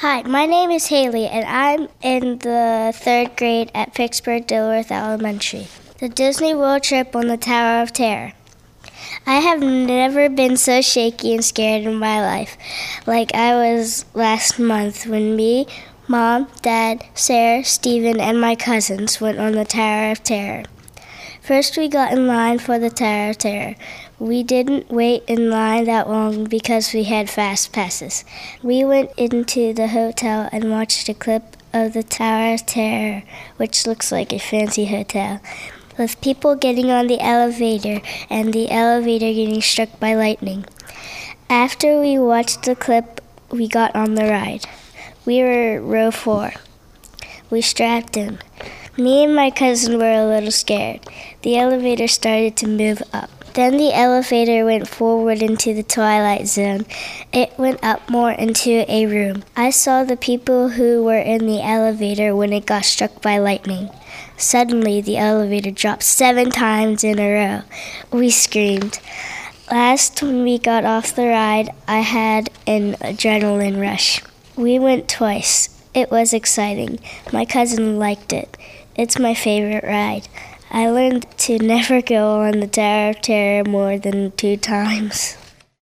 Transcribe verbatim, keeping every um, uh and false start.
Hi, my name is Haley, and I'm in the third grade at Pittsburgh Dilworth Elementary. The Disney World trip on the Tower of Terror. I have never been so shaky and scared in my life like I was last month when me, Mom, Dad, Sarah, Stephen, and my cousins went on the Tower of Terror. First, we got in line for the Tower of Terror. We didn't wait in line that long because we had fast passes. We went into the hotel and watched a clip of the Tower of Terror, which looks like a fancy hotel, with people getting on the elevator and the elevator getting struck by lightning. After we watched the clip, we got on the ride. We were row four. We strapped in. Me and my cousin were a little scared. The elevator started to move up. Then the elevator went forward into the Twilight Zone. It went up more into a room. I saw the people who were in the elevator when it got struck by lightning. Suddenly, the elevator dropped seven times in a row. We screamed. Last, when we got off the ride, I had an adrenaline rush. We went twice. It was exciting. My cousin liked it. It's my favorite ride. I learned to never go on the Tower of Terror more than two times.